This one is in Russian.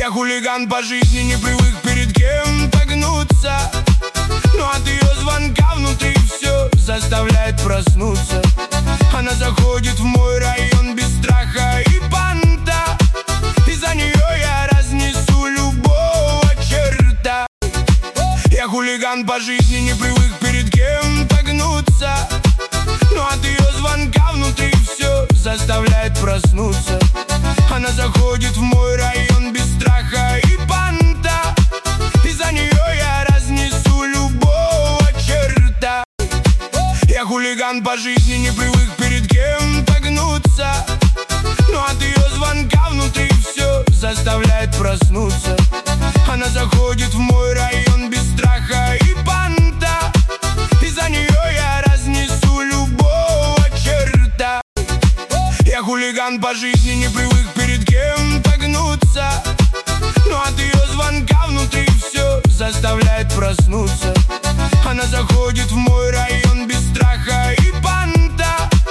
Я хулиган по жизни, не привык перед кем погнуться, но от ее звонка внутри все заставляет проснуться. Она заходит в мой район без страха и понта, и за нее я разнесу любого черта. Я хулиган по жизни, не привык перед кем погнуться, но от ее звонка внутри все заставляет проснуться. Она заходит в мой район без страха и понта, и за нее я разнесу любого черта. Я хулиган по жизни, не привык перед кем погнуться, но от ее звонка внутри все заставляет проснуться. Она заходит в мой район без страха и понта, и за нее я разнесу любого черта. Я хулиган по жизни, не привык перед кем погнуться, но от ее звонка внутри все заставляет проснуться. Она заходит в мой район